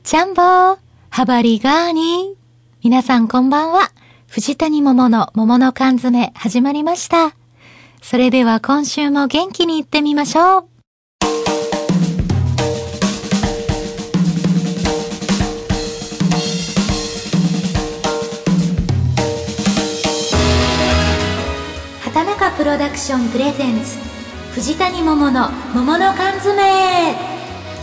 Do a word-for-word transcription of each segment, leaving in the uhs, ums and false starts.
ジャンボー、ハバリガーニ。皆さんこんばんは。藤谷桃の桃の缶詰始まりました。それでは今週も元気にいってみましょう。畑中プロダクションプレゼンツ藤谷桃の桃の缶詰。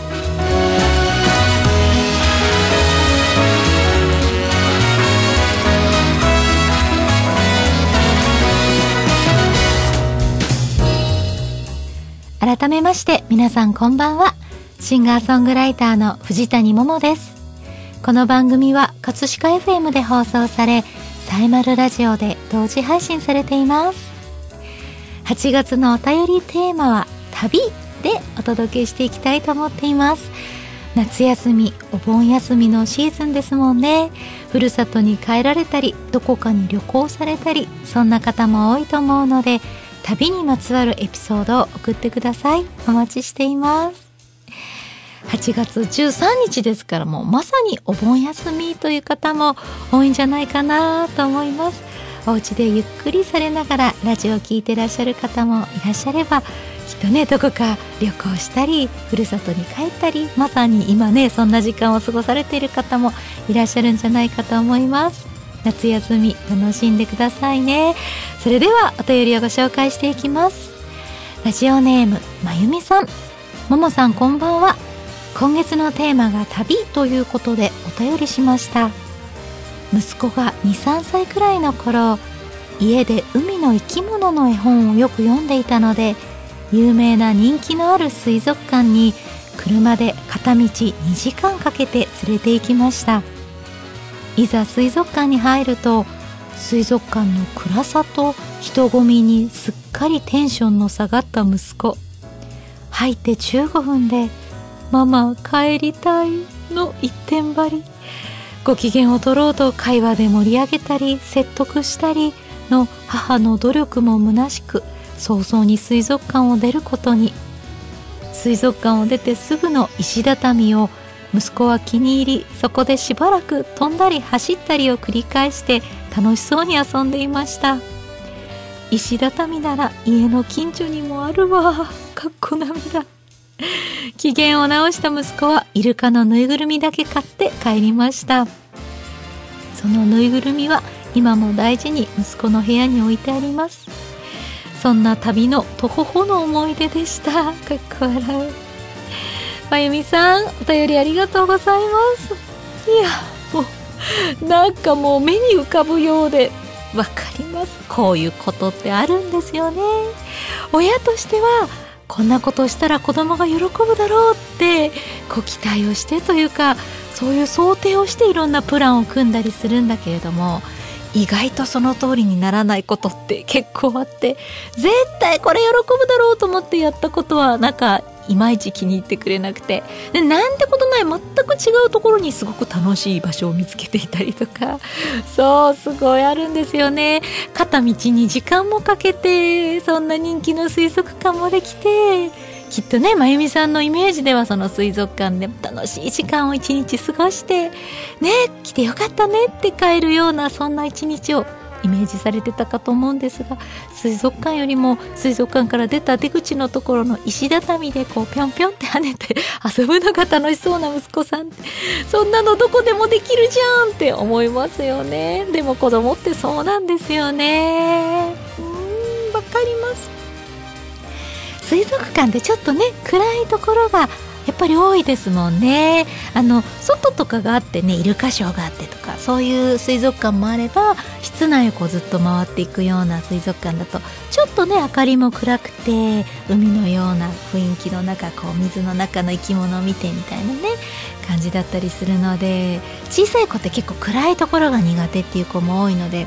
改めまして皆さんこんばんは。シンガーソングライターの藤谷桃です。この番組は葛飾 エフエム で放送され、サイマルラジオで同時配信されています。はちがつのお便りテーマは旅でお届けしていきたいと思っています。夏休み、お盆休みのシーズンですもんね。ふるさとに帰られたり、どこかに旅行されたり、そんな方も多いと思うので、旅にまつわるエピソードを送ってください。お待ちしています。はちがつじゅうさんにちですから、もうまさにお盆休みという方も多いんじゃないかなと思います。お家でゆっくりされながらラジオを聞いてらっしゃる方もいらっしゃれば、きっとね、どこか旅行したりふるさとに帰ったり、まさに今ねそんな時間を過ごされている方もいらっしゃるんじゃないかと思います。夏休み楽しんでくださいね。それではお便りをご紹介していきます。ラジオネームまゆみさん。ももさんこんばんは。今月のテーマが旅ということでお便りしました。息子が にさんさいくらいの頃、家で海の生き物の絵本をよく読んでいたので、有名な人気のある水族館に車で片道にじかんかけて連れて行きました。いざ水族館に入ると、水族館の暗さと人混みにすっかりテンションの下がった息子。入ってじゅうごふんでママ帰りたいの一点張り。ご機嫌を取ろうと会話で盛り上げたり説得したりの母の努力も虚しく、早々に水族館を出ることに。水族館を出てすぐの石畳を息子は気に入り、そこでしばらく飛んだり走ったりを繰り返して楽しそうに遊んでいました。石畳なら家の近所にもあるわ。かっこ涙。機嫌を直した息子はイルカのぬいぐるみだけ買って帰りました。そのぬいぐるみは今も大事に息子の部屋に置いてあります。そんな旅のとほほの思い出でした。かっこ笑う。まゆみさん、お便りありがとうございます。いや、もうなんかもう目に浮かぶようでわかります。こういうことってあるんですよね。親としてはこんなことをしたら子供が喜ぶだろうってこう期待をしてというか、そういう想定をしていろんなプランを組んだりするんだけれども、意外とその通りにならないことって結構あって、絶対これ喜ぶだろうと思ってやったことはなんかいまいち気に入ってくれなくて、でなんてことない全く違うところにすごく楽しい場所を見つけていたりとか、そうすごいあるんですよね。片道に時間もかけてそんな人気の水族館まで来て、きっとねまゆみさんのイメージではその水族館で楽しい時間を一日過ごしてね、来てよかったねって帰るような、そんな一日をイメージされてたかと思うんですが、水族館よりも水族館から出た出口のところの石畳でこうぴょんぴょんって跳ねて遊ぶのが楽しそうな息子さんって、そんなのどこでもできるじゃんって思いますよね。でも子供ってそうなんですよね。うーん、わかります。水族館ってちょっとね暗いところがやっぱり多いですもんね。あの外とかがあってね、イルカショーがあってとか、そういう水族館もあれば、室内をこうずっと回っていくような水族館だとちょっとね明かりも暗くて海のような雰囲気の中、こう水の中の生き物を見てみたいなね感じだったりするので、小さい子って結構暗いところが苦手っていう子も多いので、うち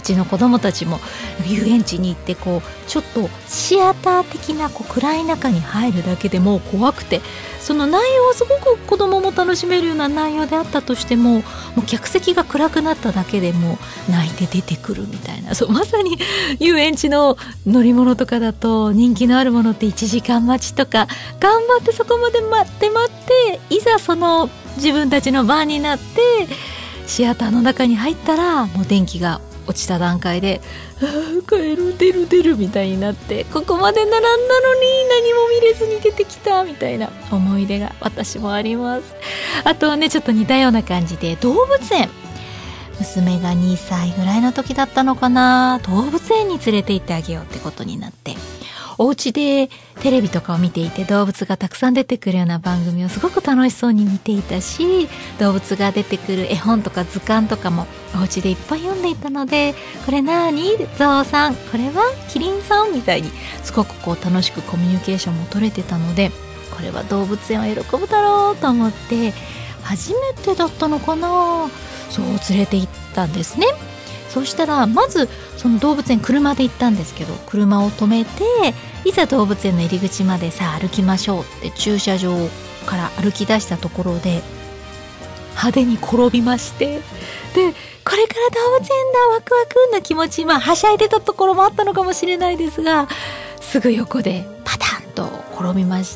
ちの子供たちも遊園地に行ってこうちょっとシアター的なこう暗い中に入るだけでもう怖くて、その内容はすごく子供も楽しめるような内容であったとしても、もう客席が暗くなっただけでもう泣いて出てくるみたいな、そうまさに遊園地の乗り物とかだと人気のあるものっていちじかん待ちとか、頑張ってそこまで待って待っていざその自分たちの番になってシアターの中に入ったらもう電気が落ちた段階であー帰る出る出るみたいになって、ここまで並んだのに何も見れずに出てきたみたいな思い出が私もあります。あとはねちょっと似たような感じで動物園、娘がにさいぐらいの時だったのかな、動物園に連れて行ってあげようってことになって、お家でテレビとかを見ていて動物がたくさん出てくるような番組をすごく楽しそうに見ていたし、動物が出てくる絵本とか図鑑とかもお家でいっぱい読んでいたので、これなーにゾウさん、これはキリンさんみたいにすごくこう楽しくコミュニケーションも取れてたので、これは動物園は喜ぶだろうと思って初めてだったのかな、そう連れて行ったんですね。そうしたらまずその動物園車で行ったんですけど、車を止めていざ動物園の入り口までさあ歩きましょうって駐車場から歩き出したところで派手に転びまして、でこれから動物園だワクワクな気持ち、まあはしゃいでたところもあったのかもしれないですが、すぐ横でパタンと転びまして、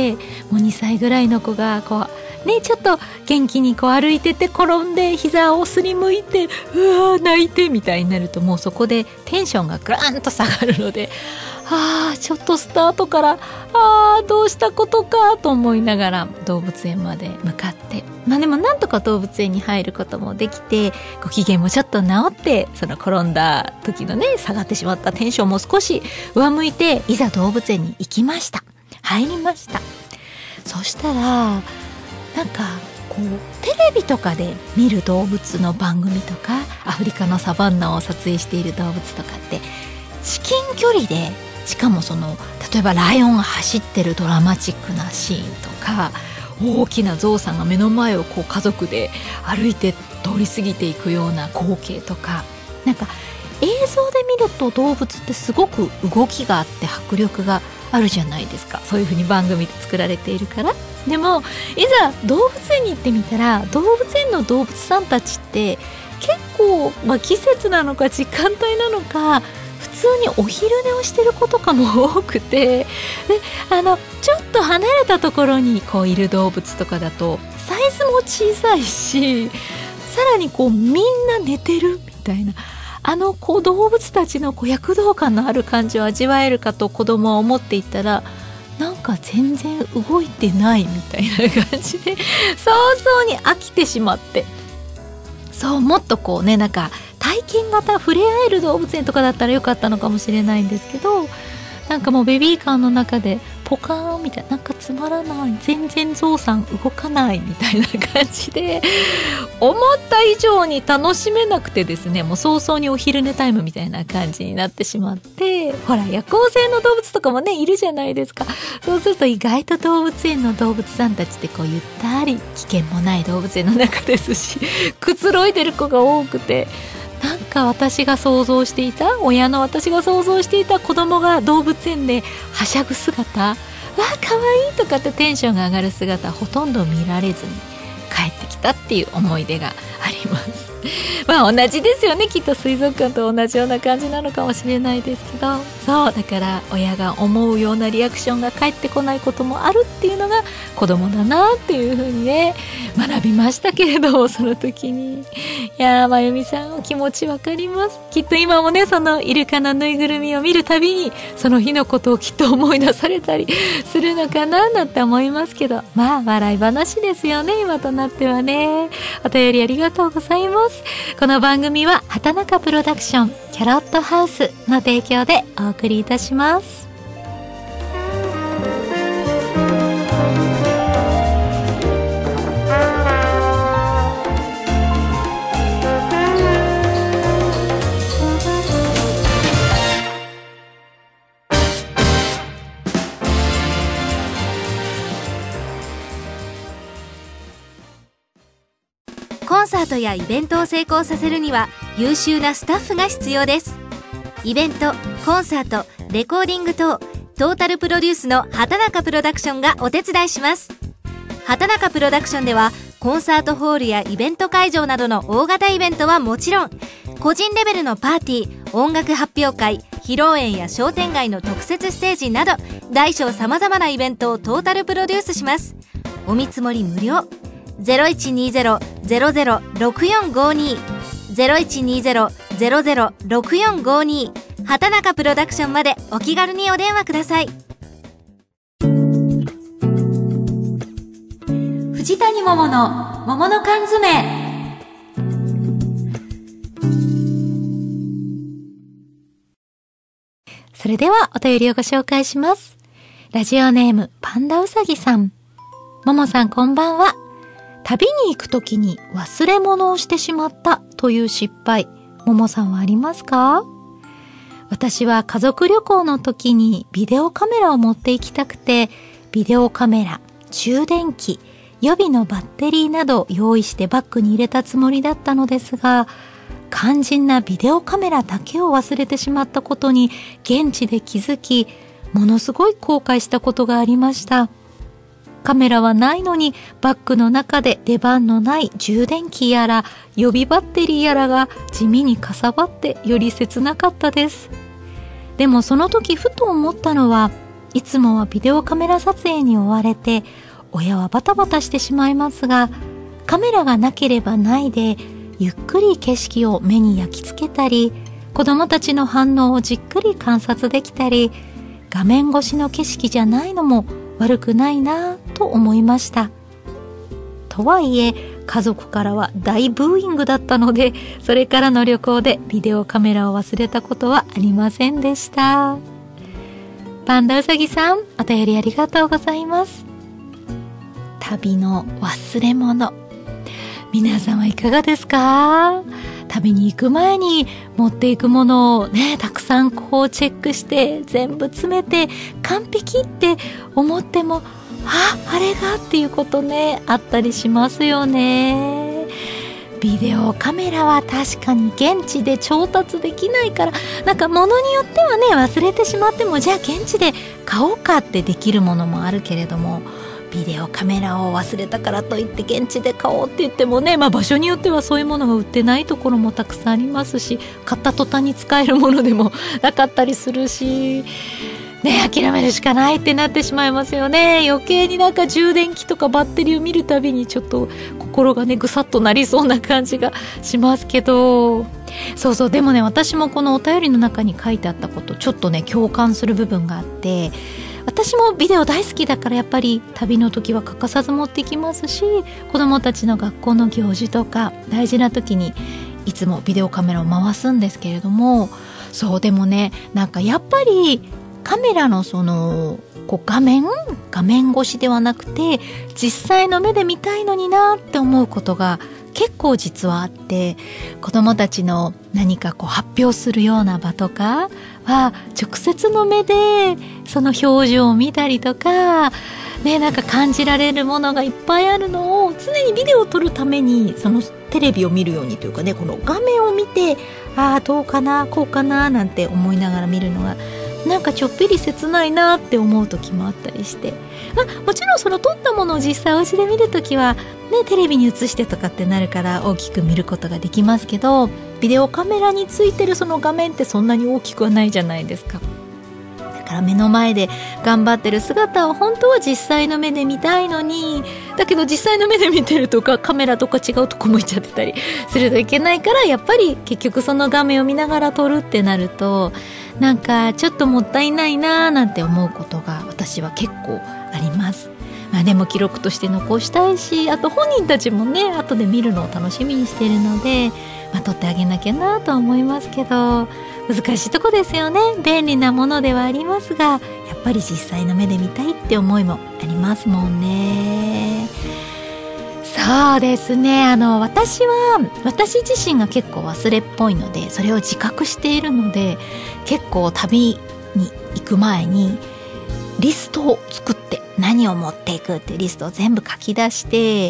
もうにさいぐらいの子がこうね、ちょっと元気にこう歩いてて転んで膝をすりむいてうわー泣いてみたいになると、もうそこでテンションがグーンと下がるので、あーちょっとスタートからあーどうしたことかと思いながら動物園まで向かって、まあでもなんとか動物園に入ることもできて、ご機嫌もちょっと治って、その転んだ時のね下がってしまったテンションも少し上向いて、いざ動物園に行きました。入りました。そしたらなんかこうテレビとかで見る動物の番組とか、アフリカのサバンナを撮影している動物とかって至近距離で、しかもその例えばライオンが走ってるドラマチックなシーンとか、大きなゾウさんが目の前をこう家族で歩いて通り過ぎていくような光景とか、なんか映像で見ると動物ってすごく動きがあって迫力があるじゃないですか、そういう風に番組で作られているから。でもいざ動物園に行ってみたら、動物園の動物さんたちって結構、まあ、季節なのか時間帯なのか普通にお昼寝をしてる子とかも多くて、であのちょっと離れたところにこういる動物とかだとサイズも小さいし、さらにこうみんな寝てるみたいな、あのこう動物たちのこう躍動感のある感じを味わえるかと子供は思っていたら、なんか全然動いてないみたいな感じで早々に飽きてしまって、そうもっとこうねなんか体験型触れ合える動物園とかだったらよかったのかもしれないんですけど、なんかもうベビーカーの中でポカーンみたいな、なんかつまらない、全然ゾウさん動かないみたいな感じで思った以上に楽しめなくてですね、もう早々にお昼寝タイムみたいな感じになってしまって、ほら夜行性の動物とかもねいるじゃないですか。そうすると意外と動物園の動物さんたちってこうゆったり、危険もない動物園の中ですしくつろいでる子が多くて、なんか私が想像していた、親の私が想像していた子供が動物園ではしゃぐ姿、わあかわいいとかってテンションが上がる姿ほとんど見られずに帰ってきたっていう思い出があります。まあ同じですよね、きっと水族館と同じような感じなのかもしれないですけど、そうだから親が思うようなリアクションが返ってこないこともあるっていうのが子供だなっていう風にね学びましたけれど、その時にいやーまゆみさんお気持ちわかります。きっと今もねそのイルカのぬいぐるみを見るたびにその日のことをきっと思い出されたりするのかななんて思いますけど、まあ笑い話ですよね今となってはね。お便りありがとうございます。この番組は畑中プロダクションキャロットハウスの提供でお送りいたします。 コンサートやイベントを成功させるには優秀なスタッフが必要です。イベント、コンサート、レコーディング等トータルプロデュースの畑中プロダクションがお手伝いします。畑中プロダクションではコンサートホールやイベント会場などの大型イベントはもちろん、個人レベルのパーティー、音楽発表会、披露宴や商店街の特設ステージなど大小様々なイベントをトータルプロデュースします。お見積もり無料。ゼロいちにゼロ ゼロゼロ ろくよんごに ゼロいちにゼロ ゼロゼロ ろくよんごに畑中プロダクションまでお気軽にお電話ください。 藤谷桃の桃の缶詰。それではお便りをご紹介します。ラジオネームパンダうさぎさん。桃さんこんばんは。旅に行くときに忘れ物をしてしまったという失敗、桃さんはありますか？私は家族旅行の時にビデオカメラを持って行きたくて、ビデオカメラ、充電器、予備のバッテリーなど用意してバッグに入れたつもりだったのですが、肝心なビデオカメラだけを忘れてしまったことに現地で気づき、ものすごい後悔したことがありました。カメラはないのにバッグの中で出番のない充電器やら予備バッテリーやらが地味にかさばってより切なかったです。でもその時ふと思ったのは、いつもはビデオカメラ撮影に追われて親はバタバタしてしまいますが、カメラがなければないでゆっくり景色を目に焼き付けたり、子供たちの反応をじっくり観察できたり、画面越しの景色じゃないのも悪くないなぁと思いました。とはいえ家族からは大ブーイングだったので、それからの旅行でビデオカメラを忘れたことはありませんでした。パンダうさぎさん、お便りありがとうございます。旅の忘れ物、皆さんはいかがですか？旅に行く前に持っていくものをね、たくさんこうチェックして全部詰めて完璧って思っても、あ、あれがっていうことね、あったりしますよね。ビデオカメラは確かに現地で調達できないから、なんか物によってはね、忘れてしまってもじゃあ現地で買おうかってできるものもあるけれども、ビデオカメラを忘れたからといって現地で買おうって言ってもね、まあ場所によってはそういうものが売ってないところもたくさんありますし、買った途端に使えるものでもなかったりするしね、諦めるしかないってなってしまいますよね。余計になんか充電器とかバッテリーを見るたびにちょっと心がねぐさっとなりそうな感じがしますけど、そうそう、でもね、私もこのお便りの中に書いてあったことちょっとね共感する部分があって、私もビデオ大好きだからやっぱり旅の時は欠かさず持ってきますし、子供たちの学校の行事とか大事な時にいつもビデオカメラを回すんですけれども、そう、でもね、なんかやっぱりカメラのそのこう画面画面越しではなくて実際の目で見たいのになって思うことが結構実はあって、子供たちの何かこう発表するような場とかは直接の目でその表情を見たりとかね、なんか感じられるものがいっぱいあるのを常にビデオを撮るためにそのテレビを見るようにというかね、この画面を見て、ああどうかなこうかななんて思いながら見るのがなんかちょっぴり切ないなって思う時もあったりして、まあ、もちろんその撮ったものを実際お家で見るときは、ね、テレビに映してとかってなるから大きく見ることができますけど、ビデオカメラについてるその画面ってそんなに大きくはないじゃないですか。だから目の前で頑張ってる姿を本当は実際の目で見たいのに、だけど実際の目で見てるとかカメラとか違うとこ向いちゃってたりするといけないから、やっぱり結局その画面を見ながら撮るってなるとなんかちょっともったいないなーなんて思うことが私は結構あります。まあでも記録として残したいし、あと本人たちもね後で見るのを楽しみにしているので、まあ、撮ってあげなきゃなとは思いますけど、難しいとこですよね。便利なものではありますが、やっぱり実際の目で見たいって思いもありますもんね。そうですね、あの私は私自身が結構忘れっぽいので、それを自覚しているので、結構旅に行く前にリストを作って何を持っていくってリストを全部書き出して、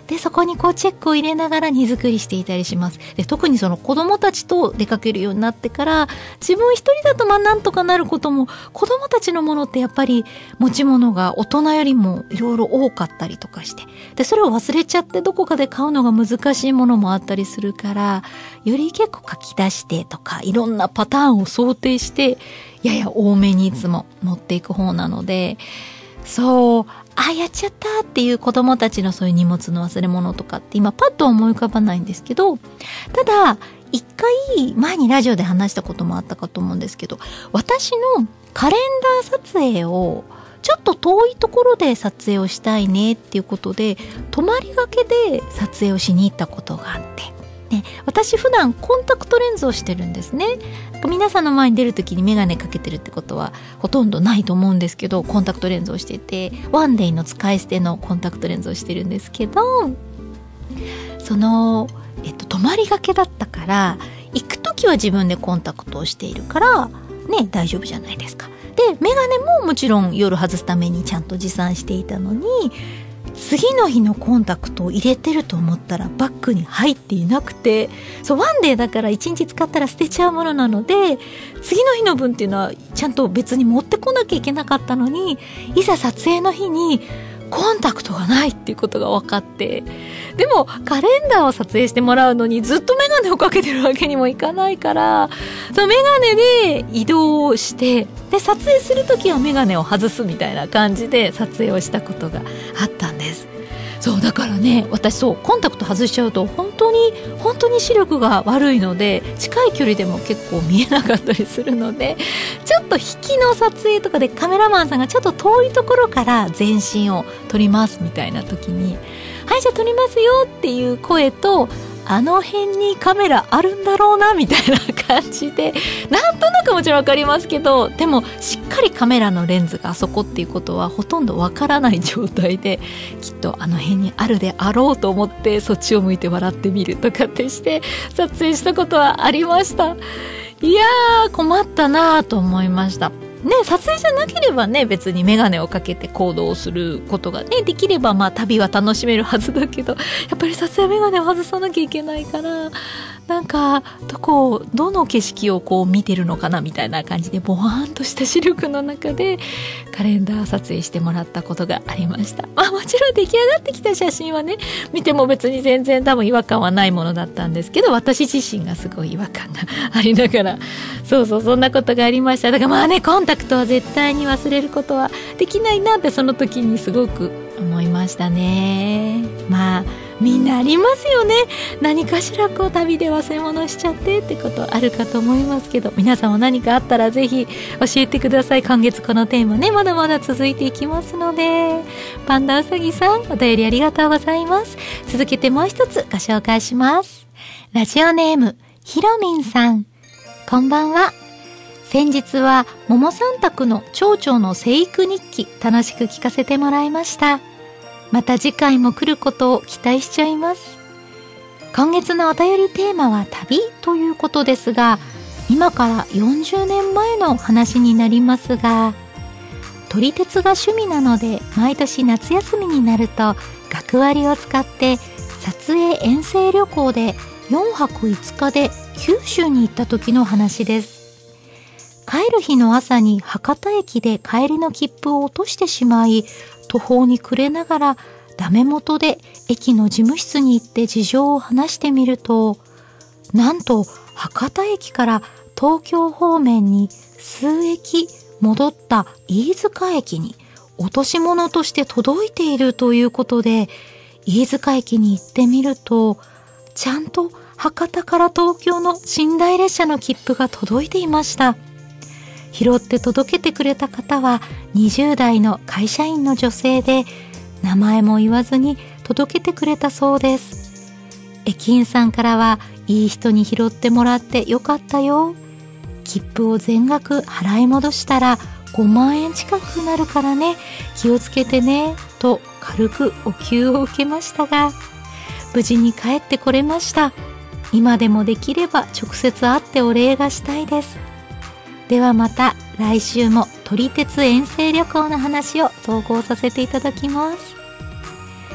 でそこにこうチェックを入れながら荷造りしていたりします。で特にその子供たちと出かけるようになってから自分一人だとまあなんとかなることも、子供たちのものってやっぱり持ち物が大人よりもいろいろ多かったりとかして、でそれを忘れちゃってどこかで買うのが難しいものもあったりするから、より結構書き出してとかいろんなパターンを想定してやや多めにいつも持っていく方なので、そうあやっちゃったっていう子供たちのそういう荷物の忘れ物とかって今パッと思い浮かばないんですけど、ただ一回前にラジオで話したこともあったかと思うんですけど、私のカレンダー撮影をちょっと遠いところで撮影をしたいねっていうことで泊まりがけで撮影をしに行ったことがあって、ね、私普段コンタクトレンズをしてるんですね。皆さんの前に出るときにメガネかけてるってことはほとんどないと思うんですけど、コンタクトレンズをしててワンデイの使い捨てのコンタクトレンズをしてるんですけど、その、えっと、泊まりがけだったから行くときは自分でコンタクトをしているからね大丈夫じゃないですか。でメガネももちろん夜外すためにちゃんと持参していたのに、次の日のコンタクトを入れてると思ったらバッグに入っていなくて、そうワンデーだからいちにち使ったら捨てちゃうものなので、次の日の分っていうのはちゃんと別に持ってこなきゃいけなかったのに、いざ撮影の日にコンタクトがないっていうことが分かって、でもカレンダーを撮影してもらうのにずっとメガネをかけてるわけにもいかないから、そのメガネで移動して、で撮影するときはメガネを外すみたいな感じで撮影をしたことがあったんです。そうだからね、私そうコンタクト外しちゃうと本当に本当に視力が悪いので、近い距離でも結構見えなかったりするので、ちょっと引きの撮影とかでカメラマンさんがちょっと遠いところから全身を撮りますみたいな時に、はいじゃあ撮りますよっていう声と、あの辺にカメラあるんだろうなみたいな感じで、なんとなくもちろんわかりますけど、でもしっかりカメラのレンズがあそこっていうことはほとんどわからない状態で、きっとあの辺にあるであろうと思ってそっちを向いて笑ってみるとかってして撮影したことはありました。いやー困ったなーと思いましたね。撮影じゃなければね、別にメガネをかけて行動することがねできれば、まあ旅は楽しめるはずだけど、やっぱり撮影メガネを外さなきゃいけないから、なんかどこをどの景色をこう見てるのかなみたいな感じでボワーンとした視力の中でカレンダー撮影してもらったことがありました。まあもちろん出来上がってきた写真はね見ても別に全然多分違和感はないものだったんですけど、私自身がすごい違和感がありながら、そうそうそんなことがありました。だからまあね、コンタクトは絶対に忘れることはできないなってその時にすごく思いましたね。まあみんなありますよね。何かしらこう旅で忘れ物しちゃってってことあるかと思いますけど、皆さんも何かあったらぜひ教えてください。今月このテーマねまだまだ続いていきますので。パンダうさぎさん、お便りありがとうございます。続けてもう一つご紹介します。ラジオネームひろみんさん、こんばんは。先日は桃三択の蝶々の生育日記楽しく聞かせてもらいました。また次回も来ることを期待しちゃいます。今月のお便りテーマは旅ということですが、今からよんじゅうねんまえの話になりますが、撮り鉄が趣味なので毎年夏休みになると学割を使って撮影遠征旅行でよんはくいつかで九州に行った時の話です。帰る日の朝に博多駅で帰りの切符を落としてしまい、途方に暮れながらダメ元で駅の事務室に行って事情を話してみると、なんと博多駅から東京方面に数駅戻った飯塚駅に落とし物として届いているということで、飯塚駅に行ってみると、ちゃんと博多から東京の寝台列車の切符が届いていました。拾って届けてくれた方はにじゅう代の会社員の女性で、名前も言わずに届けてくれたそうです。駅員さんからは、いい人に拾ってもらってよかったよ、切符を全額払い戻したらごまんえん近くなるからね、気をつけてねと軽くお給を受けましたが、無事に帰ってこれました。今でもできれば直接会ってお礼がしたいです。ではまた来週も撮り鉄遠征旅行の話を投稿させていただきます。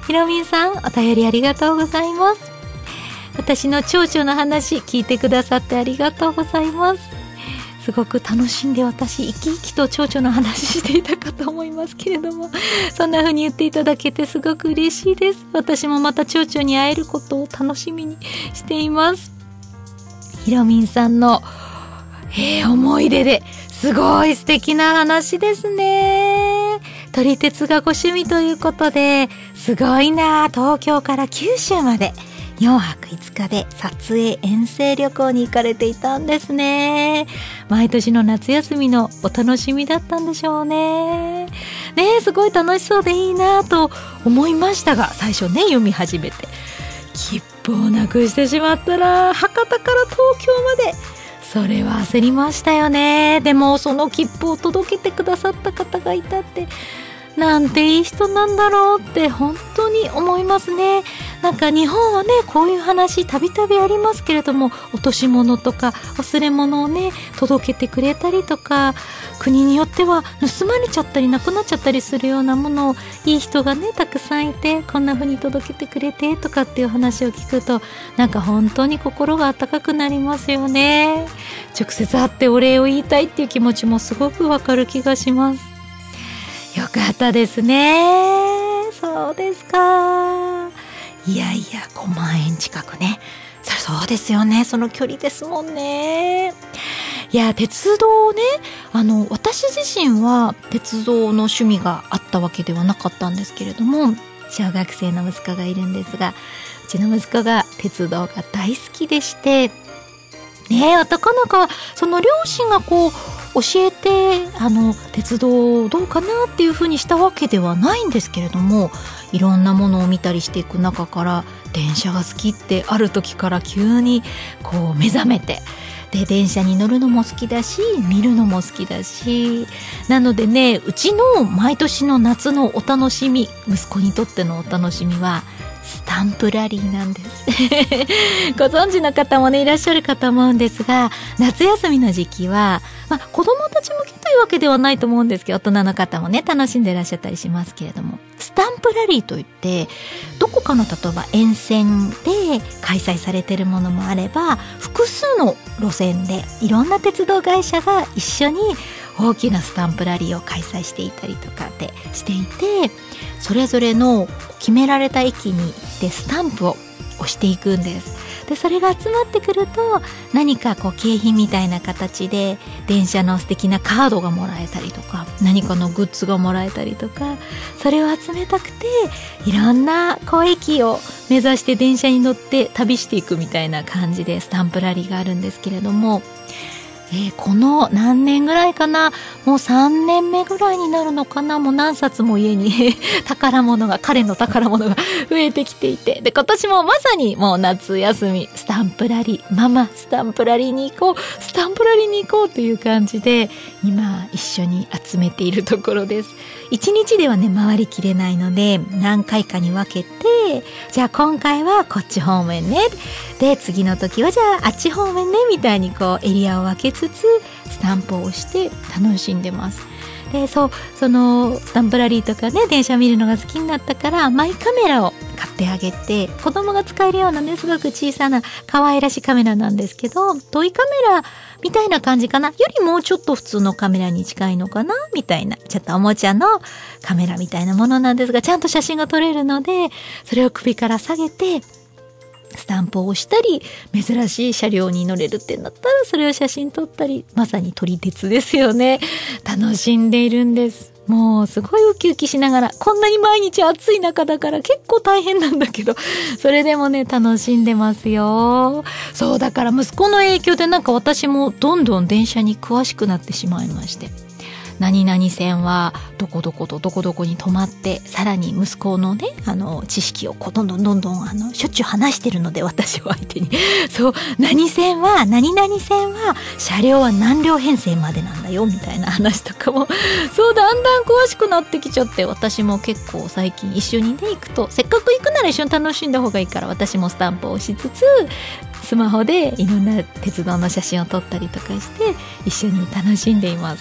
ひろみんさん、お便りありがとうございます。私の蝶々の話聞いてくださってありがとうございます。すごく楽しんで私生き生きと蝶々の話していたかと思いますけれども、そんな風に言っていただけてすごく嬉しいです。私もまた蝶々に会えることを楽しみにしています。ひろみんさんの、えー、思い出ですごい素敵な話ですね。撮り鉄がご趣味ということで、すごいな。東京から九州までよんはくいつかで撮影遠征旅行に行かれていたんですね。毎年の夏休みのお楽しみだったんでしょうね。ねえ、すごい楽しそうでいいなと思いましたが、最初ね、読み始めて切符をなくしてしまったら、博多から東京まで、それは焦りましたよね。でもその切符を届けてくださった方がいたって、なんていい人なんだろうって本当に思いますね。なんか日本はね、こういう話たびたびありますけれども、落とし物とか忘れ物をね届けてくれたりとか、国によっては盗まれちゃったりなくなっちゃったりするようなものをいい人がねたくさんいて、こんな風に届けてくれてとかっていう話を聞くと、なんか本当に心が温かくなりますよね。直接会ってお礼を言いたいっていう気持ちもすごくわかる気がします。よかったですね。そうですか。いやいや、ごまんえん近くね。そうですよね。その距離ですもんね。いや、鉄道ね、あの私自身は鉄道の趣味があったわけではなかったんですけれども、小学生の息子がいるんですが、うちの息子が鉄道が大好きでして、ね、男の子はその両親がこう教えて、あの鉄道どうかなっていう風にしたわけではないんですけれども、いろんなものを見たりしていく中から、電車が好きってある時から急にこう目覚めて、で電車に乗るのも好きだし、見るのも好きだし、なのでね、うちの毎年の夏のお楽しみ、息子にとってのお楽しみはスタンプラリーなんですご存知の方もねいらっしゃるかと思うんですが、夏休みの時期は、まあ、子供たち向けというわけではないと思うんですけど、大人の方もね楽しんでいらっしゃったりしますけれども、スタンプラリーといって、どこかの例えば沿線で開催されているものもあれば、複数の路線でいろんな鉄道会社が一緒に大きなスタンプラリーを開催していたりとかってしていて、それぞれの決められた駅に行ってスタンプを押していくんです。でそれが集まってくると、何かこう景品みたいな形で電車の素敵なカードがもらえたりとか、何かのグッズがもらえたりとか、それを集めたくていろんなこう駅を目指して電車に乗って旅していくみたいな感じでスタンプラリーがあるんですけれども、えー、この何年ぐらいかな、もうさんねんめぐらいになるのかな、もう何冊も家に宝物が、彼の宝物が増えてきていて、で今年もまさにもう夏休み、スタンプラリー、ママスタンプラリーに行こう、スタンプラリーに行こうという感じで今一緒に集めているところです。一日ではね回りきれないので、何回かに分けて、じゃあ今回はこっち方面ね、で次の時はじゃああっち方面ね、みたいにこうエリアを分けつつスタンプを押して楽しんでます。でそうそのスタンプラリーとかね、電車見るのが好きになったからマイカメラを買ってあげて、子供が使えるようなね、すごく小さな可愛らしいカメラなんですけど、トイカメラみたいな感じかな、よりもうちょっと普通のカメラに近いのかなみたいな、ちょっとおもちゃのカメラみたいなものなんですが、ちゃんと写真が撮れるので、それを首から下げてスタンプを押したり、珍しい車両に乗れるってなったらそれを写真撮ったり、まさに撮り鉄ですよね。楽しんでいるんです。もうすごいウキウキしながら、こんなに毎日暑い中だから結構大変なんだけど、それでもね楽しんでますよ。そうだから息子の影響でなんか私もどんどん電車に詳しくなってしまいまして、何々線はどこどことどこどこに止まって、さらに息子のねあの知識をこうどんどんどんどんあのしょっちゅう話してるので、私を相手にそう何線は何々線は車両は何両編成までなんだよみたいな話とかもそうだんだん詳しくなってきちゃって、私も結構最近一緒にね行くと、せっかく行くなら一緒に楽しんだ方がいいから、私もスタンプを押しつつスマホでいろんな鉄道の写真を撮ったりとかして一緒に楽しんでいます。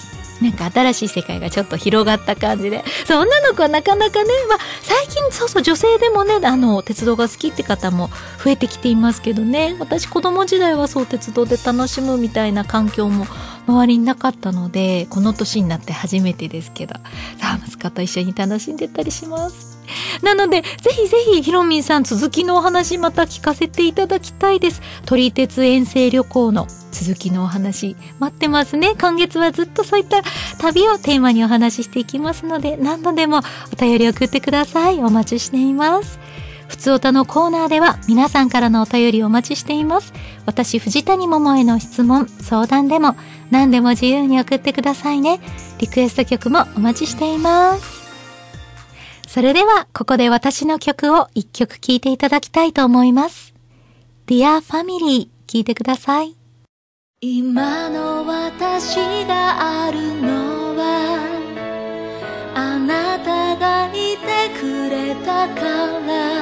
なんか新しい世界がちょっと広がった感じで、そう、女の子はなかなかね、まあ、最近そうそう女性でもね、あの鉄道が好きって方も増えてきていますけどね、私子供時代はそう鉄道で楽しむみたいな環境も周りになかったので、この年になって初めてですけど、さあ息子と一緒に楽しんでたりします。なのでぜひぜひひろみんさん、続きのお話また聞かせていただきたいです。撮り鉄遠征旅行の続きのお話待ってますね。今月はずっとそういった旅をテーマにお話ししていきますので、何度でもお便り送ってください。お待ちしています。ふつおたのコーナーでは皆さんからのお便りをお待ちしています。私藤谷桃への質問、相談でも何でも自由に送ってくださいね。リクエスト曲もお待ちしています。それではここで私の曲を一曲聴いていただきたいと思います。 Dear Family 聴いてください。今の私があるのはあなたがいてくれたから、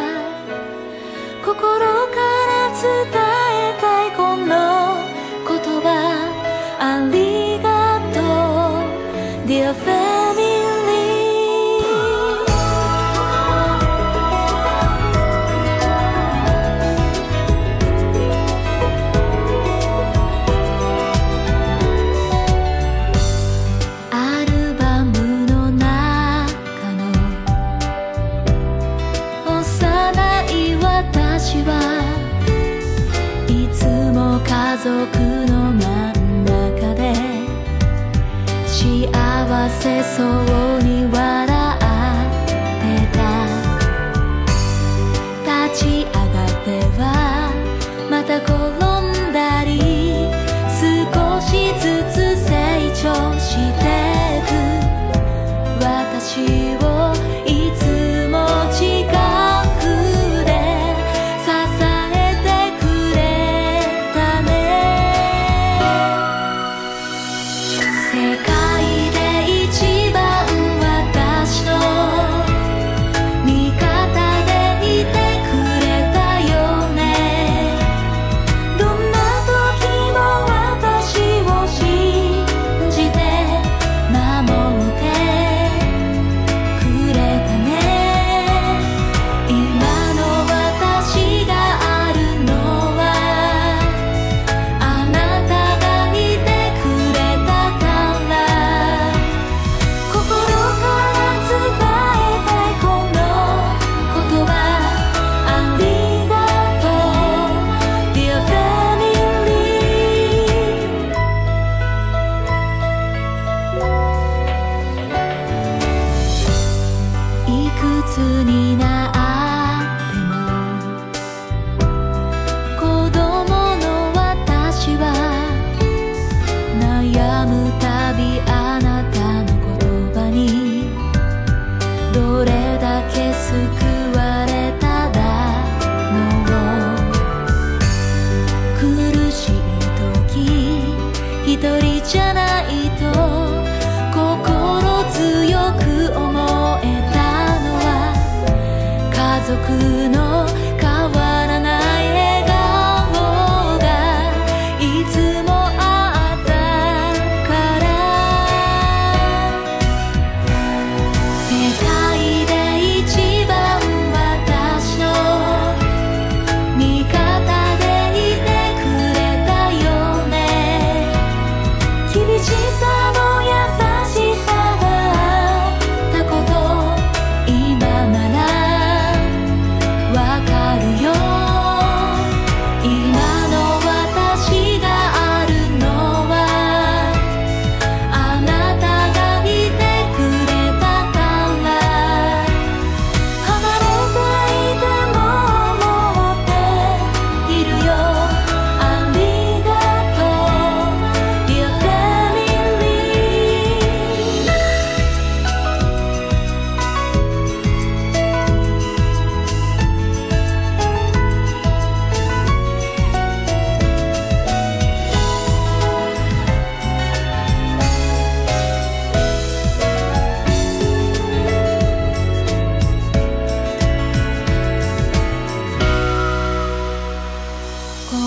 心から伝えたいこの言葉、ありがとう Dear Family。家族の真ん中で幸せそうに笑ってた。立ち上がってはまた転んだり、少しずつ成長してく私をいつも近くで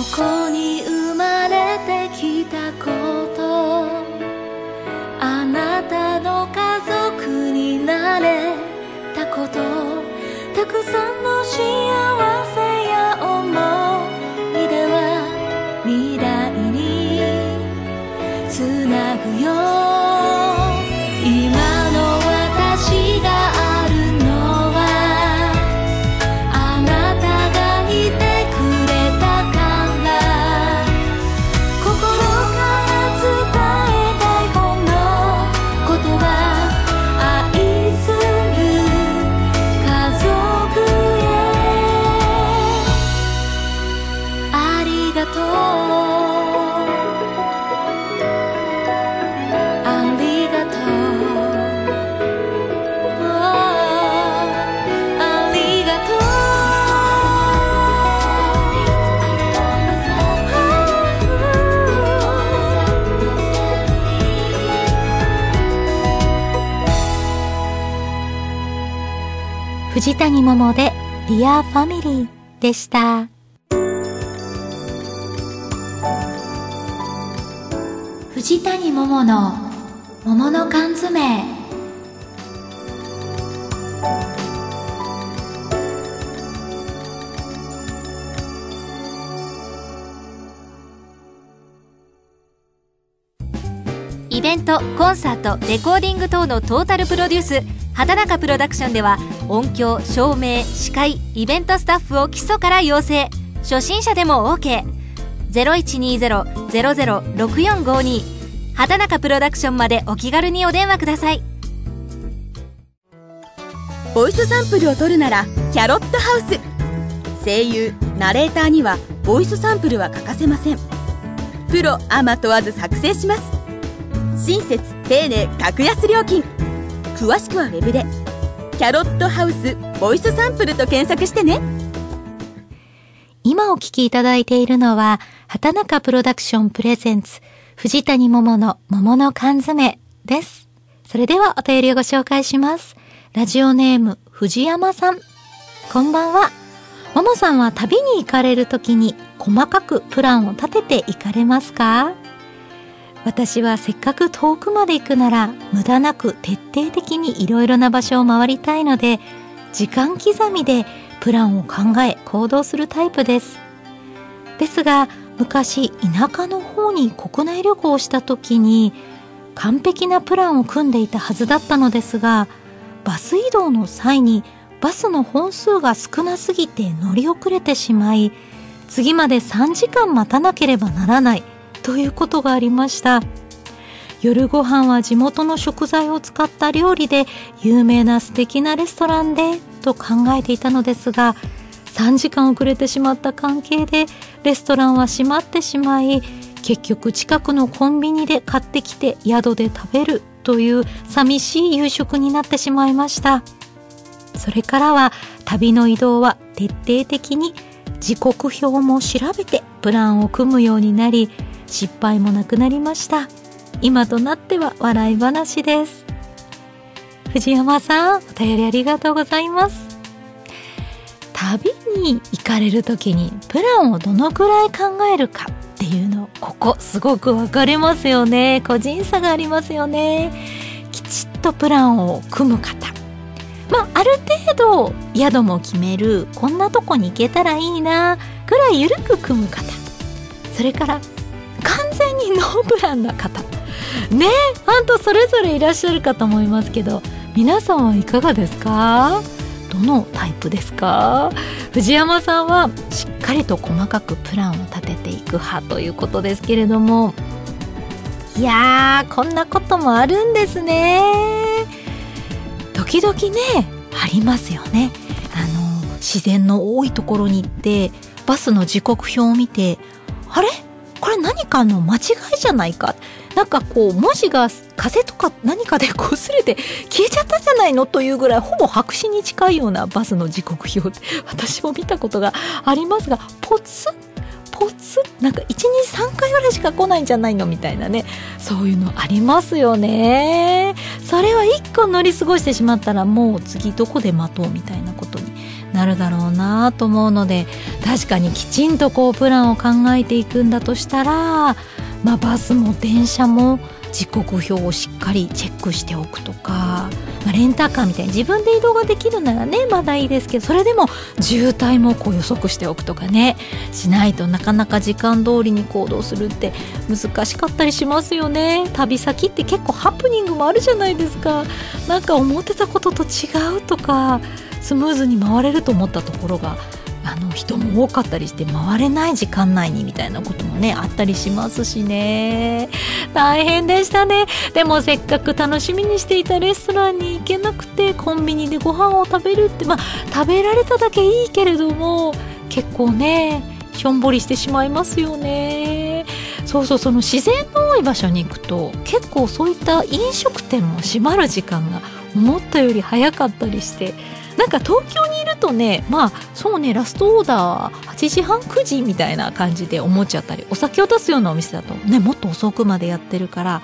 きたこと、あな藤谷桃で Dear Family でした。藤谷桃の桃の缶詰。 イベント、コンサート、レコーディング等のトータルプロデュース、畑中プロダクションでは音響、照明、司会、イベントスタッフを基礎から養成。初心者でも OK。 ゼロいちにゼロ ゼロゼロ ろくよんごに 畑中プロダクションまでお気軽にお電話ください。 ボイスサンプルを取るならキャロットハウス。声優、ナレーターにはボイスサンプルは欠かせません。プロアマ問わず作成します。親切、丁寧、格安料金。詳しくはウェブでキャロットハウスボイスサンプルと検索してね。 今お聞きいただいているのは畑中プロダクションプレゼンツ藤谷桃の桃の缶詰です。それではお便りをご紹介します。ラジオネーム藤山さん、こんばんは。桃さんは旅に行かれるときに細かくプランを立てて行かれますか？私はせっかく遠くまで行くなら無駄なく徹底的にいろいろな場所を回りたいので、時間刻みでプランを考え行動するタイプです。ですが昔田舎の方に国内旅行をした時に完璧なプランを組んでいたはずだったのですが、バス移動の際にバスの本数が少なすぎて乗り遅れてしまい、次までさんじかん待たなければならないということがありました。夜ご飯は地元の食材を使った料理で有名な素敵なレストランでと考えていたのですが、さんじかん遅れてしまった関係でレストランは閉まってしまい、結局近くのコンビニで買ってきて宿で食べるという寂しい夕食になってしまいました。それからは旅の移動は徹底的に時刻表も調べてプランを組むようになり、失敗もなくなりました。今となっては笑い話です。藤山さん、お便りありがとうございます。旅に行かれるときにプランをどのくらい考えるかっていうの、ここすごく分かれますよね。個人差がありますよね。きちっとプランを組む方、まあ、ある程度宿も決める、こんなとこに行けたらいいなくらい緩く組む方、それから完全にノープランな方ね、ほんとそれぞれいらっしゃるかと思いますけど、皆さんはいかがですか？どのタイプですか？藤山さんはしっかりと細かくプランを立てていく派ということですけれども、いやー、こんなこともあるんですね。時々ね、ありますよね。あの自然の多いところに行ってバスの時刻表を見て、あれこれ何かの間違いじゃないか、なんかこう文字が風とか何かで擦れて消えちゃったじゃないのというぐらい、ほぼ白紙に近いようなバスの時刻表って私も見たことがありますが、ポツポツなんかいち、に、さんかいぐらいしか来ないんじゃないのみたいなね、そういうのありますよね。それはいっこ乗り過ごしてしまったら、もう次どこで待とうみたいなことになるだろうなと思うので、確かにきちんとこうプランを考えていくんだとしたら、まあ、バスも電車も時刻表をしっかりチェックしておくとか、まあ、レンタカーみたいに自分で移動ができるならねまだいいですけど、それでも渋滞もこう予測しておくとかねしないと、なかなか時間通りに行動するって難しかったりしますよね。旅先って結構ハプニングもあるじゃないですか。なんか思ってたことと違うとか、スムーズに回れると思ったところがあの人も多かったりして回れない時間内にみたいなこともねあったりしますしね、大変でしたね。でもせっかく楽しみにしていたレストランに行けなくてコンビニでご飯を食べるって、まあ食べられただけいいけれども結構ねしょんぼりしてしまいますよね。そうそう、その自然の多い場所に行くと結構そういった飲食店も閉まる時間が思ったより早かったりして、なんか東京にいるとね、まあそうね、ラストオーダーははちじはんくじみたいな感じで思っちゃったり、お酒を出すようなお店だとねもっと遅くまでやってるから、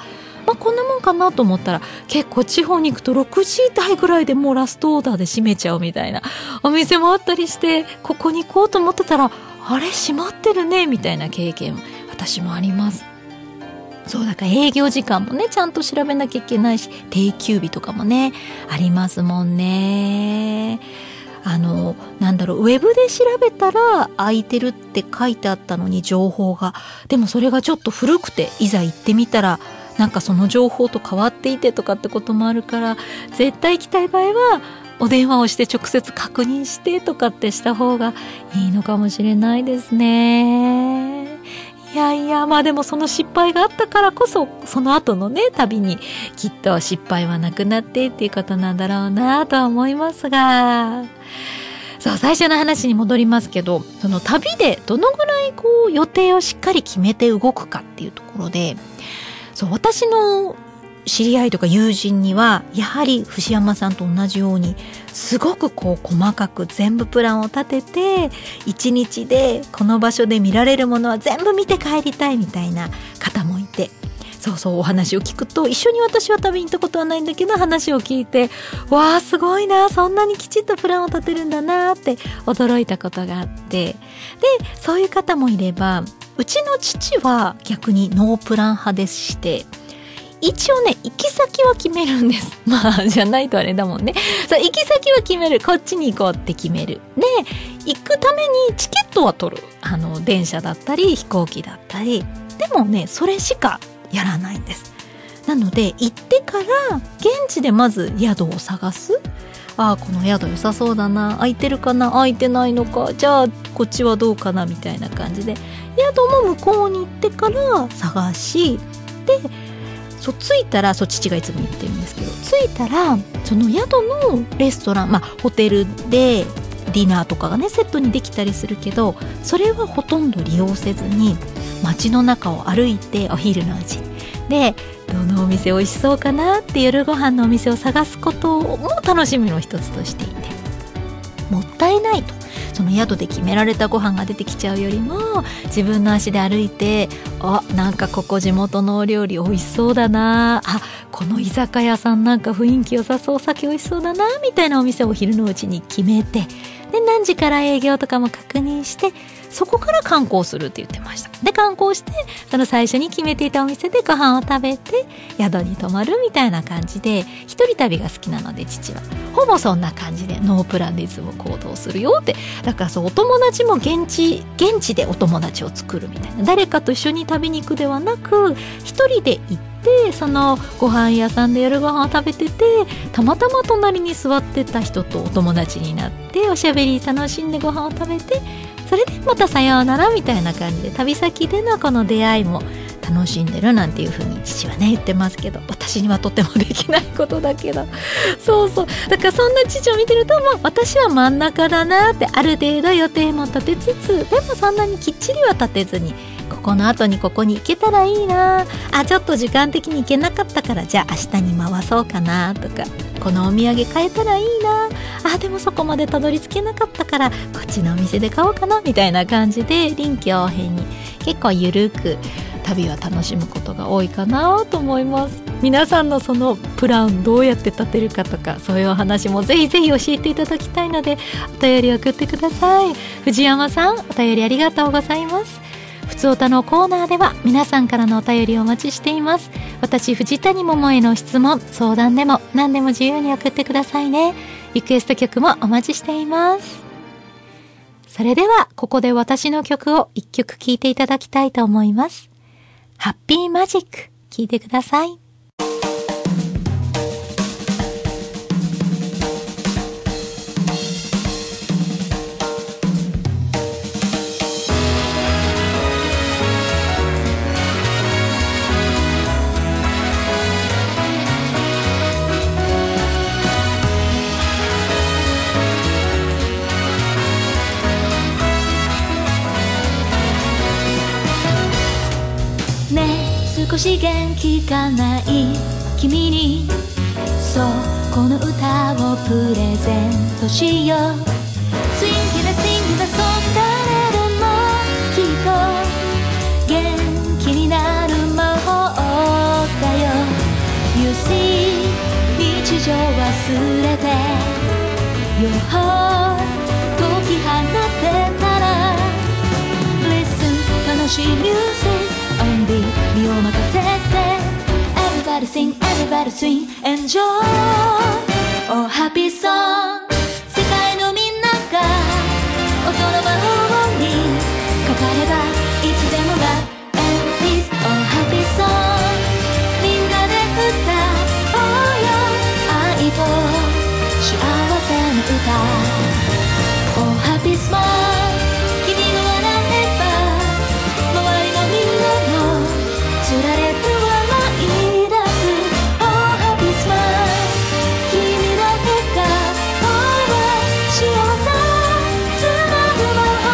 まあ、こんなもんかなと思ったら、結構地方に行くとろくじ台ぐらいでもうラストオーダーで閉めちゃうみたいなお店もあったりして、ここに行こうと思ってたら、あれ閉まってるねみたいな経験私もあります。そうだから営業時間もねちゃんと調べなきゃいけないし、定休日とかもねありますもんね。あのなんだろう、ウェブで調べたら空いてるって書いてあったのに情報が、でもそれがちょっと古くて、いざ行ってみたらなんかその情報と変わっていてとかってこともあるから、絶対行きたい場合はお電話をして直接確認してとかってした方がいいのかもしれないですね。いやいや、まあでもその失敗があったからこそ、その後のね旅にきっと失敗はなくなってっていうことなんだろうなとは思いますが、そう、最初の話に戻りますけど、その旅でどのぐらいこう予定をしっかり決めて動くかっていうところで、そう、私の知り合いとか友人にはやはり藤山さんと同じようにすごくこう細かく全部プランを立てて、一日でこの場所で見られるものは全部見て帰りたいみたいな方もいて、そうそう、お話を聞くと、一緒に私は旅に行ったことはないんだけど話を聞いて、わーすごいな、そんなにきちっとプランを立てるんだなって驚いたことがあって、でそういう方もいれば、うちの父は逆にノープラン派でして、一応ね行き先は決めるんです。まあじゃないとあれだもんね。そう、行き先は決める、こっちに行こうって決める。で行くためにチケットは取る、あの電車だったり飛行機だったり、でもねそれしかやらないんです。なので行ってから現地でまず宿を探す。ああ、この宿良さそうだな、空いてるかな、空いてないのか、じゃあこっちはどうかなみたいな感じで、宿も向こうに行ってから探し、でそう着いたら、そう父がいつも言ってるんですけど、着いたらその宿のレストラン、まあホテルでディナーとかがねセットにできたりするけど、それはほとんど利用せずに街の中を歩いて、お昼のうちでどのお店美味しそうかなって夜ご飯のお店を探すことも楽しみの一つとしていて、もったいないと。その宿で決められたご飯が出てきちゃうよりも、自分の足で歩いて、あ、なんかここ地元のお料理美味しそうだな、あ、この居酒屋さんなんか雰囲気良さそう、酒美味しそうだなみたいなお店をお昼のうちに決めて、で何時から営業とかも確認して、そこから観光するって言ってました。で観光して、その最初に決めていたお店でご飯を食べて宿に泊まるみたいな感じで、一人旅が好きなので父はほぼそんな感じでノープランでいつも行動するよって。だからそう、お友達も現地現地でお友達を作るみたいな、誰かと一緒に旅に行くではなく、一人で行って、そのご飯屋さんで夜ご飯を食べてて、たまたま隣に座ってた人とお友達になっておしゃべり楽しんでご飯を食べて、それでまたさようならみたいな感じで、旅先でのこの出会いも楽しんでるなんていう風に父はね言ってますけど、私にはとてもできないことだけど、そうそう、だからそんな父を見てると、もう私は真ん中だなって、ある程度予定も立てつつ、でもそんなにきっちりは立てずに、ここの後にここに行けたらいいなあ、ちょっと時間的に行けなかったからじゃあ明日に回そうかなとか、このお土産買えたらいいなあ、でもそこまでたどり着けなかったからこっちのお店で買おうかなみたいな感じで、臨機応変に結構ゆるく旅は楽しむことが多いかなと思います。皆さんのそのプランどうやって立てるかとか、そういうお話もぜひぜひ教えていただきたいので、お便り送ってください。藤山さん、お便りありがとうございます。ふつおたのコーナーでは皆さんからのお便りをお待ちしています。私藤谷桃への質問、相談でも何でも自由に送ってくださいね。リクエスト曲もお待ちしています。それではここで私の曲を一曲聴いていただきたいと思います。ハッピーマジック、聴いてください。 少し元気がない君に、そうこの歌をプレゼントしよう。 Sing it a sing it a song、 誰でもきっと元気になる魔法だよ。 忘れて Your heart 解き放てたら Listen 楽しいミュージック Only 身を任せて Everybody sing, everybody swing, enjoy Oh happy song 世界のみんなが音の魔法にかかればいつでも Love and peace Oh happy song みんなで歌おうよ愛と幸せの歌 Oh happy smile 君が笑えば周りのみんなもつられて笑い出す Oh happy smile 君の笑顔は幸せつなぐ魔法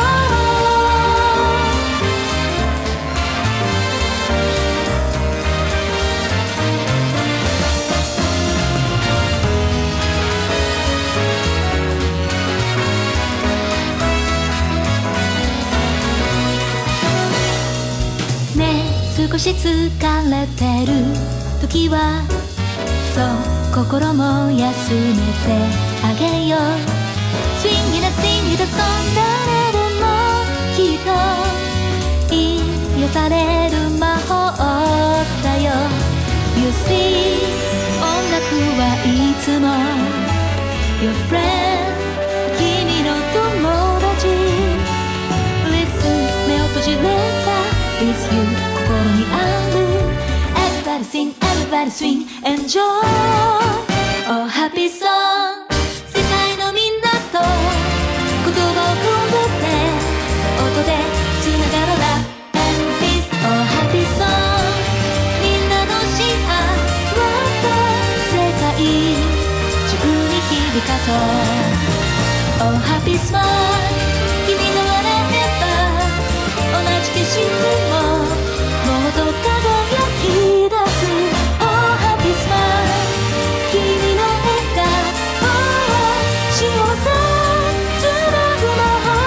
ねえ少し疲れてる時はそう心も休めてあげよう Swing it a sing it a song 誰でもきっと癒される魔法だよ You see 音楽はいつも Your friend 君の友達 Listen 目を閉じれば With you 心にある Everybody sing, everybody swing, enjoy Oh happy song 世界のみんなと言葉を込めて音でつながろう Love and peace Oh happy song みんなの幸せ世界中に響かそう Oh happy smile 君が笑えば同じ景色ももっと輝き出す Oh happy smile 君の笑顔は幸せつなぐ魔法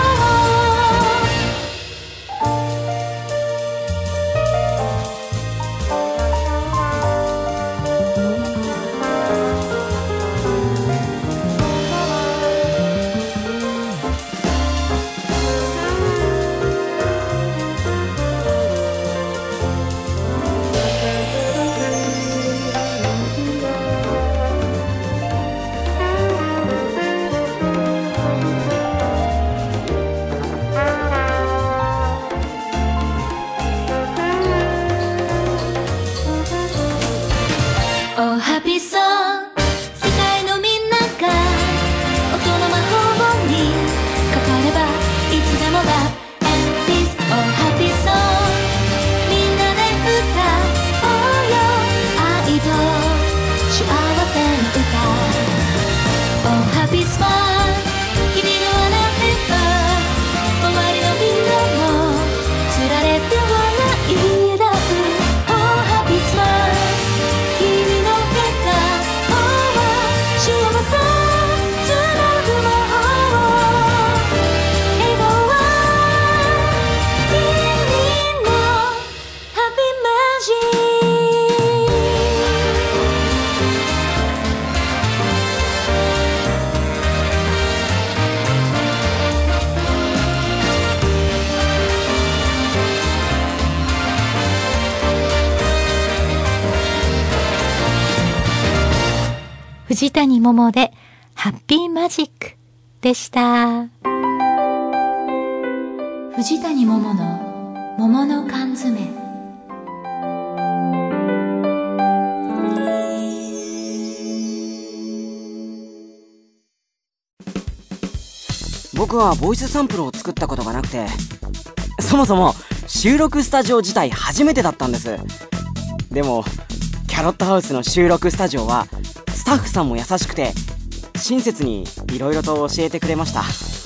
Oh happy song 世界のみんなが音の魔法にかかればいつでも Love and peace Oh happy song みんなで歌おうよ愛と幸せの歌 Oh happy smile 君が笑えば周りのみんなもつられて笑い出す Oh happy smile 君の笑顔は幸せつなぐ魔法笑顔は君のハッピーマジ藤谷桃でハッピーマジックでした。藤谷桃の桃の缶詰。 僕はボイスサンプルを作ったことがなくて、そもそも収録スタジオ自体初めてだったんです。でもキャロットハウスの収録スタジオはスタッフさんも優しくて親切にいろいろと教えてくれました。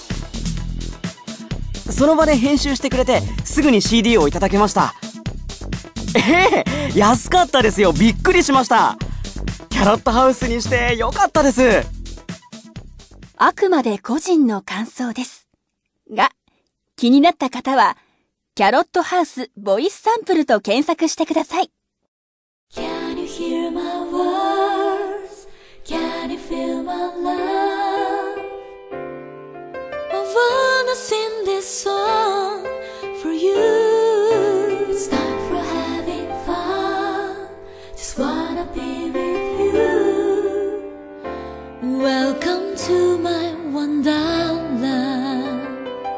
その場で編集してくれてすぐに シーディー をいただけました。ええ、安かったですよ。びっくりしました。キャロットハウスにしてよかったです。 あくまで個人の感想です。が、気になった方は、キャロットハウスボイスサンプルと検索してください。 Can you hear my words? Can you feel my love. I wanna sing this song for you. It's time for having fun. Just wanna be with you. Welcome to my wonderland.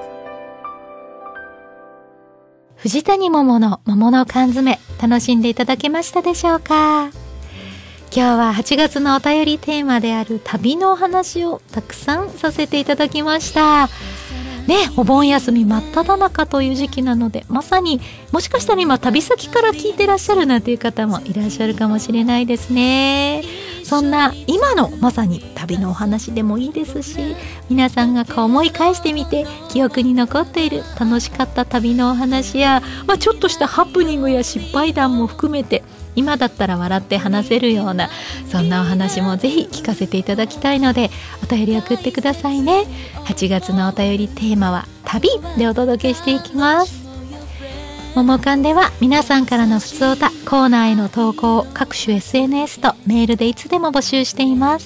藤谷桃の桃の缶詰、楽しんでいただけましたでしょうか。今日ははちがつのお便りテーマである旅のお話をたくさんさせていただきましたね。お盆休み真っ只中という時期なので、まさにもしかしたら今旅先から聞いてらっしゃるなんていう方もいらっしゃるかもしれないですね。そんな今のまさに旅のお話でもいいですし、皆さんがこう思い返してみて記憶に残っている楽しかった旅のお話や、まあ、ちょっとしたハプニングや失敗談も含めて、今だったら笑って話せるようなそんなお話もぜひ聞かせていただきたいので、お便り送ってくださいね。はちがつのお便りテーマは旅でお届けしていきます。ももかんでは皆さんからのふつおたコーナーへの投稿を各種 エスエヌエス とメールでいつでも募集しています。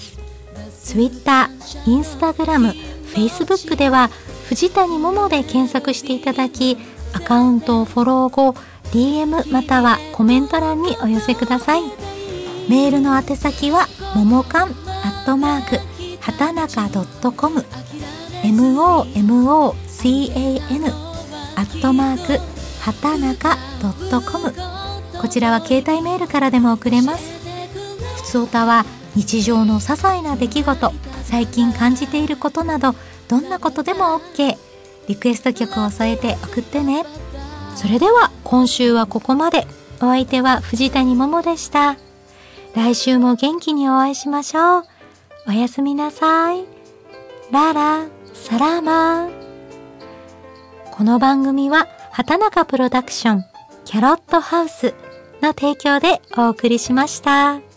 Twitter、Instagram、Facebook では藤谷ももで検索していただき、アカウントをフォロー後 ディーエム またはコメント欄にお寄せください。メールの宛先はももかんアットマークはたなか .com、 モモカン アットマークはたなか .com、 こちらは携帯メールからでも送れます。ふつおたは日常の些細な出来事、最近感じていることなどどんなことでも OK、 リクエスト曲を添えて送ってね。それでは今週はここまで。お相手は藤谷桃でした。来週も元気にお会いしましょう。おやすみなさい。ララサラーマー。この番組は畑中プロダクションキャロットハウスの提供でお送りしました。